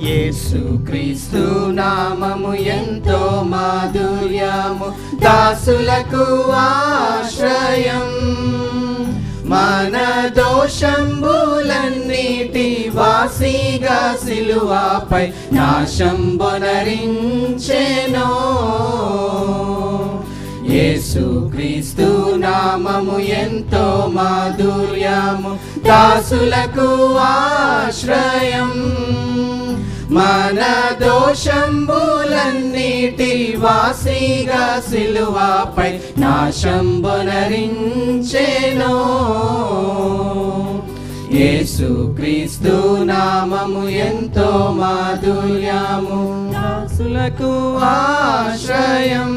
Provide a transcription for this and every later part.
యేసుక్రీస్తు నామము ఎంతో మాధుర్యము, దాసులకు ఆశ్రయం. మన దోషంబులన్నిటి వాసిగా సిలువపై నాశంబొనరించెను. యేసుక్రీస్తు నామము ఎంతో మాధుర్యము, దాసులకు ఆశ్రయం. మన దోషంబులన్నిటి వాసిగా సిలువపై నాశంబొనరించెను. యేసుక్రీస్తు నామము ఎంతో మాధుర్యము, దాసులకు ఆశ్రయం.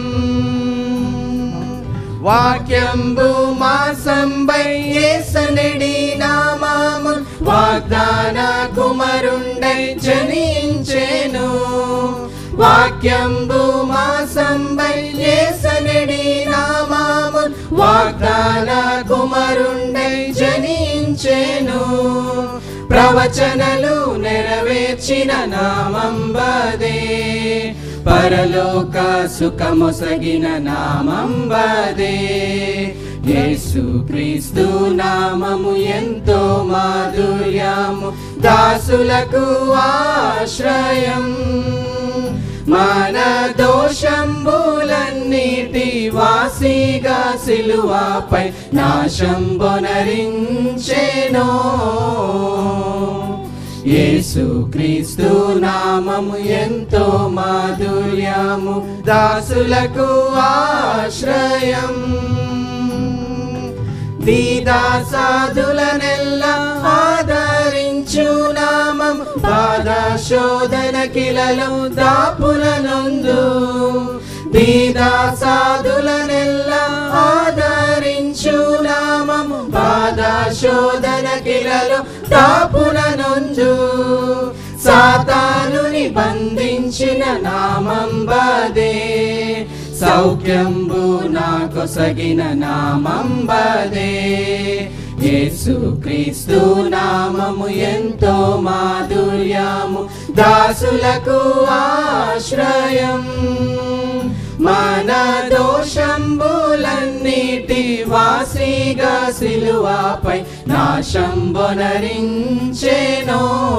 వాక్యంబు మాసంబై యేసనడి నామము, వాగ్దాన కుమారుండై జనించెను. వాక్యంబు మాసంబై యేసనడి నామము, వాగ్దాన కుమారుండై జనించెను. ప్రవచనలు నెరవేర్చిన నామంబదే, పరలోక సుఖమొసగిన నామంబదే. యేసుక్రీస్తు నామము ఎంతో మాధుర్యము, దాసులకు ఆశ్రయం. మన దోషంబులన్నిటి వాసిగా సిలువపై నాశంబొనరించెను. యేసుక్రీస్తు నామము ఎంతో మాధుర్యము, దాసులకు ఆశ్రయం. దీదాసాధులనెల్ల ఆదరించు నామం, బాధ శోధన కిలలో దాపులనందు. దీదాసాధులనెల్ల ఆదరించు నామము, బాధ శోధన కిలలో దాపులనందు. సాతానుని బంధించిన నామంబదే, సౌఖ్యంబు నాకొసగిన నామంబదే. యేసుక్రీస్తు నామము ఎంతో మాధుర్యము, దాసులకు ఆశ్రయం. మన దోషంబులన్నిటి వాసిగా సిలువపై నాశంబొనరించెను.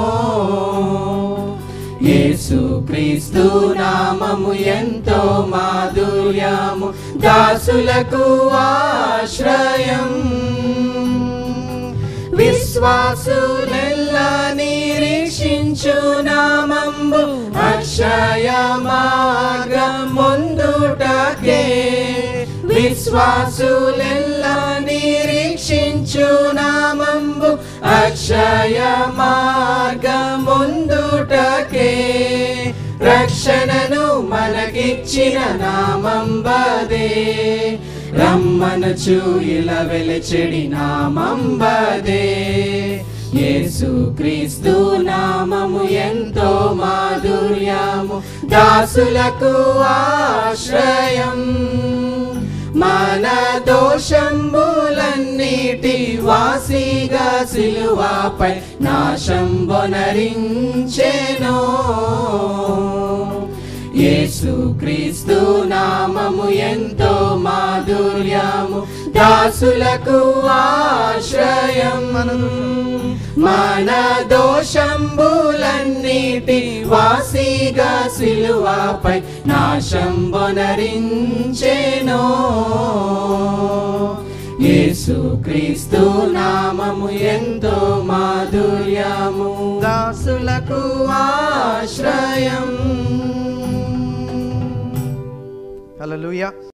యేసుక్రీస్తు నామము ఎంతో మాధుర్యము, దాసులకు ఆశ్రయం. విశ్వాసులెల్ల నిరీక్షించు నామంబు, అక్షయ మార్గమొందుటకే. విశ్వాసులెల్ల నిరీక్షించు నామంబు, అక్షయ మార్గమొందుటకే. రక్షణను మనకిచ్చిన నామంబదే, రమ్మనచు ఇలా వెలచెడి నామంబదే. యేసుక్రీస్తు నామము ఎంతో మాధుర్యము, దాసులకు ఆశ్రయం. మన దోషంబులన్నిటి వాసిగా సిలువపై నాశంబొనరించెను. యేసుక్రీస్తు నామము ఎంతో మాధుర్యము, దాసులకు ఆశ్రయం. మన దోషంబులన్నిటి వాసిగా సిలువపై నాశంబొనరించెను. యేసుక్రీస్తు నామము ఎంతో మాధుర్యము, దాసులకు ఆశ్రయం. హల్లెలూయా.